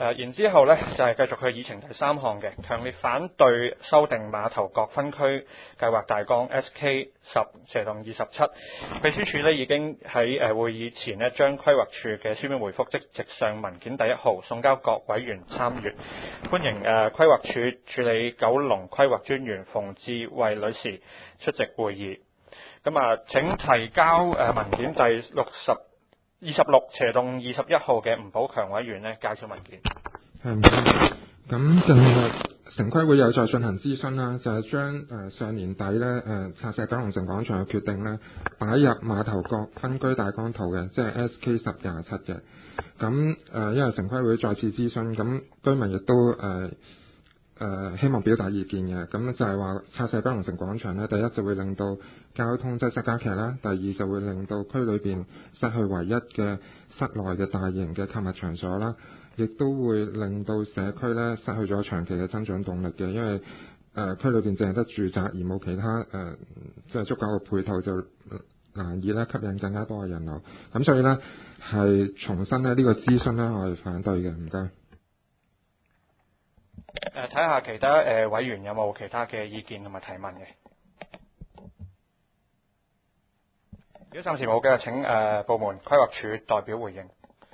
然之後呢，就係繼續去議程第3項嘅，強烈反對修訂馬頭角分區計劃大綱 SK10/27。秘書處呢已經喺會議前呢將規劃處嘅書面回覆即直上文件第1號送交各委員參閱。歡迎規劃處處理九龍規劃專員馮智慧女士出席會議。請提交文件第26/21號嘅吳寶強委員呢介紹文件。 咁近日城規會有再進行諮詢啦，就係將上年底呢拆卸九龍城廣場嘅決定呢擺入馬頭角分區大綱圖嘅，即係 SK10/27嘅。咁因為城規會再次諮詢，咁居民亦都希望表達意見嘅。咁就係話拆卸九龍城廣場呢，第一就會令到交通擠塞加劇啦，第二就會令到區裏邊失去唯一嘅室內嘅大型嘅購物場所啦，亦都會令到社區呢失去咗長期嘅增長動力嘅，因為區裏邊淨係得住宅而冇其他即係足夠嘅配套，就難以咧吸引更加多嘅人流。咁所以呢，係重申呢個諮詢呢，我係反對嘅。唔該。 睇下其他委員有冇其他嘅意見同埋提問嘅。如果暫時冇嘅，請部門規劃處代表回應。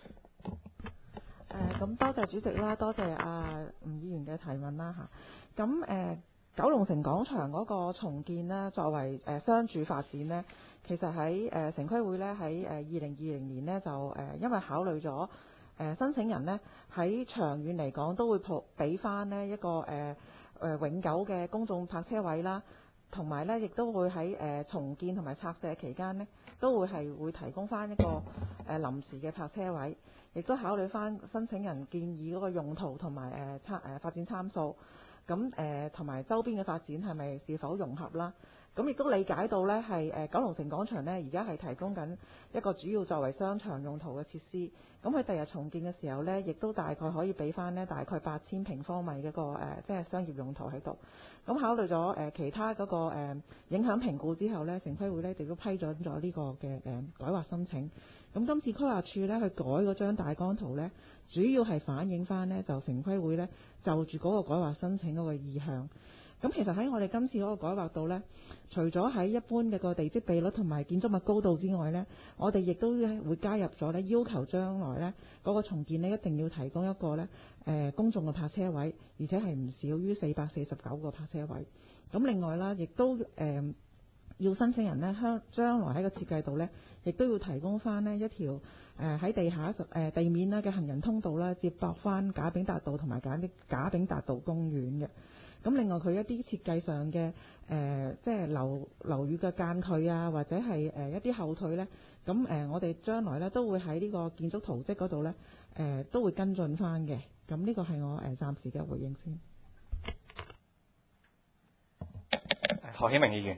咁多謝主席啦，多謝吳議員嘅提問啦嚇。咁九龍城廣場嗰個重建呢，作為商住發展呢，其實喺城規會呢，喺2020年呢，就因為考慮咗申請人呢，喺長遠嚟講都會俾翻呢一個永久嘅公眾泊車位啦，同埋呢亦都會喺重建同埋拆卸期間呢，都會提供翻一個臨時嘅泊車位，亦都考慮翻申請人建議嗰個用途同埋發展參數，咁同埋周邊嘅發展係咪是否融合啦？咁亦都理解到呢係九龍城廣場呢，而家係提供緊一個主要作為商場用途嘅設施。咁佢第日重建嘅時候呢，亦都大概可以俾翻呢大概8000平方米嘅個即係商業用途喺度。咁考慮咗其他嗰個影響評估之後呢，城規會呢亦都批准咗呢個嘅改劃申請。咁今次規劃處呢去改嗰張大綱圖呢，主要係反映翻呢就城規會呢就住嗰個改劃申請嗰個意向。咁其實喺我哋今次嗰個改劃度呢，除咗喺一般嘅個地積比率同埋建築物高度之外呢，我哋亦都會加入咗呢要求將來呢嗰個重建呢一定要提供一個呢公眾嘅泊車位，而且係唔少於449個泊車位。咁另外啦，亦都要申請人呢將來喺個設計度呢，亦都要提供翻呢一條喺地面呢嘅行人通道啦，接駁翻賈炳達道同埋賈炳達道公園嘅。咁另外佢一啲設計上嘅即係樓宇嘅間距啊，或者係一啲後退呢，咁我哋將來呢都會喺呢個建築圖則嗰度呢都會跟進翻嘅。咁呢個係我暫時嘅回應先。 何啟明議員。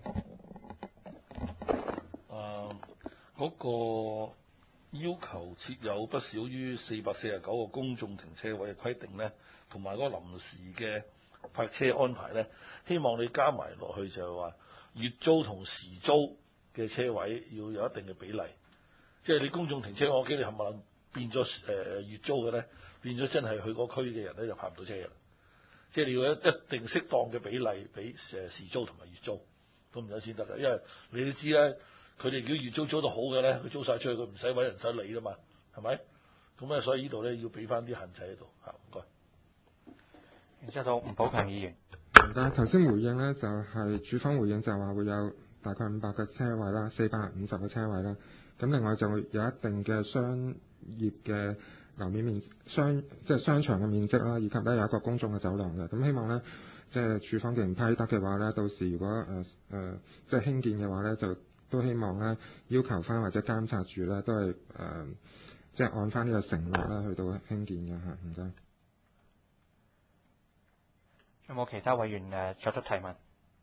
嗰個要求設有不少於449個公眾停車位嘅規定呢，同埋嗰個臨時嘅泊車安排呢，希望你加埋落去就係話月租同時租嘅車位要有一定嘅比例，即係你公眾停車我驚你冚唪唥變咗月租嘅呢，變咗真係去嗰區嘅人呢就泊唔到車嘅，即係你要一定適當嘅比例俾時租同埋月租咁樣先得嘅，因為你都知啦，佢哋如果月租租得好嘅呢，佢租晒出去佢唔使揾人手理啦嘛，係咪？咁咧所以呢度呢要俾翻啲限制喺度嚇，唔該。 然之後到吳寶強議員。 但係頭先回應呢，就係主方回應就話會有大概500個車位啦，450個車位啦。咁另外就會有一定嘅商業嘅樓面即係商場嘅面積啦，以及呢有一個公眾嘅走廊嘅。咁希望呢，即係處方既然批得嘅話呢，到時如果即係興建嘅話呢，就都希望呢要求翻或者監察住呢，都係即係按翻呢個承諾啦去到興建嘅嚇。唔該。 有冇其他委員作出提問？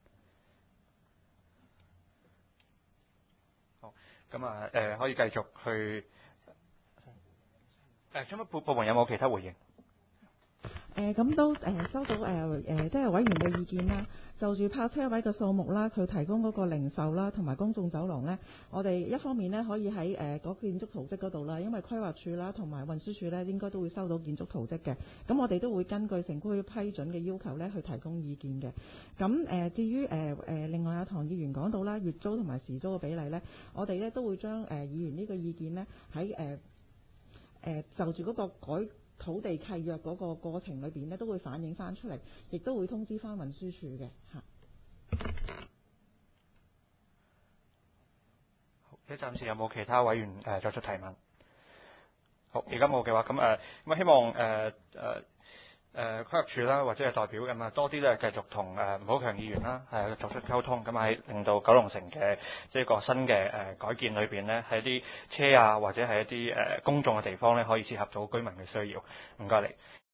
好，咁可以繼續去。部門有冇其他回應？ 咁都收到即係委員嘅意見啦。就住泊車位嘅數目啦，佢提供嗰個零售啦，同埋公眾走廊呢，我哋一方面呢可以喺嗰建築圖則嗰度啦，因為規劃署啦同埋運輸署呢應該都會收到建築圖則嘅，咁我哋都會根據城規會批准嘅要求呢去提供意見嘅。咁至於另外阿唐議員講到啦，月租同埋時租嘅比例呢，我哋呢都會將議員呢個意見呢喺就住嗰個改土地契約嗰個過程裏邊呢，都會反映翻出嚟，亦都會通知翻運輸署嘅嚇。 好，暫時有冇其他委員作出提問？好，而家冇嘅話，咁希望規劃署啦，或者係代表咁多啲咧繼續同吳寶強議員啦作出溝通，咁喺令到九龍城嘅即係個新嘅改建裏邊呢，喺啲車啊或者係一啲公眾嘅地方咧，可以切合到居民嘅需要。唔該你。